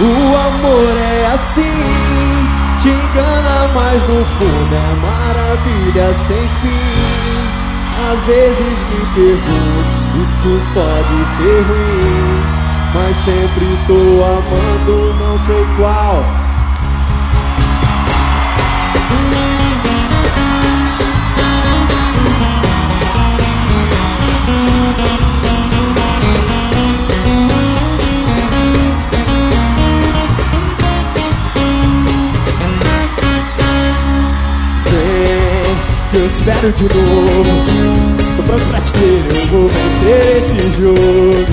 O amor é assim, te engana, mas no fundo é maravilha sem fim. Às vezes me pergunto se isso pode ser ruim, mas sempre tô amando, não sei qual. Que eu te espero de novo. Tô pronto pra te ter, eu vou vencer esse jogo.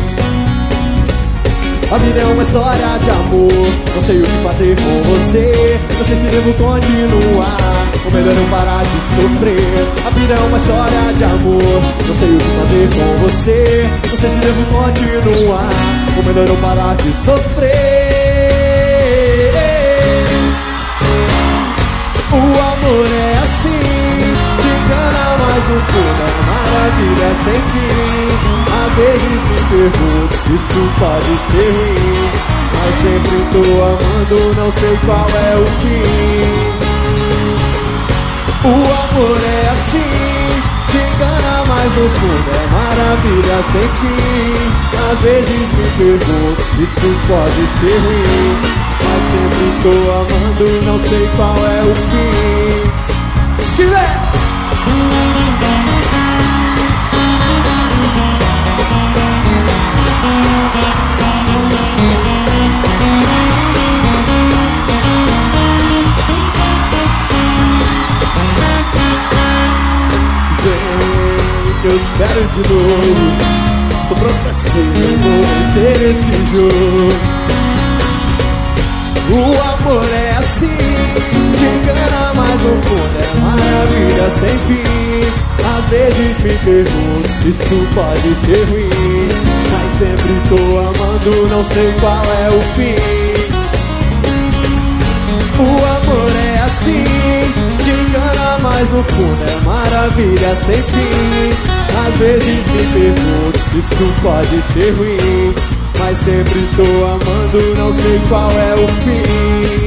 A vida é uma história de amor, não sei o que fazer com você. Não sei se devo continuar, ou melhor eu parar de sofrer. A vida é uma história de amor, não sei o que fazer com você. Não sei se devo continuar, ou melhor eu parar de sofrer. O amor é assim, mas no fundo é maravilha sem fim. Às vezes me pergunto se isso pode ser ruim, mas sempre tô amando, não sei qual é o fim. O amor é assim, te engana, mas no fundo é maravilha sem fim. Às vezes me pergunto se isso pode ser ruim, mas sempre tô amando, não sei qual é o fim. Esquive! Eu te espero de novo. Tô pronto pra te ter, eu vou vencer esse jogo. O amor é assim, te engana, mas no fundo é maravilha sem fim. Às vezes me pergunto se isso pode ser ruim, mas sempre tô amando, não sei qual é o fim. O amor é assim, te engana, mas no fundo é maravilha sem fim. Às vezes me pergunto se isso pode ser ruim, mas sempre tô amando, não sei qual é o fim.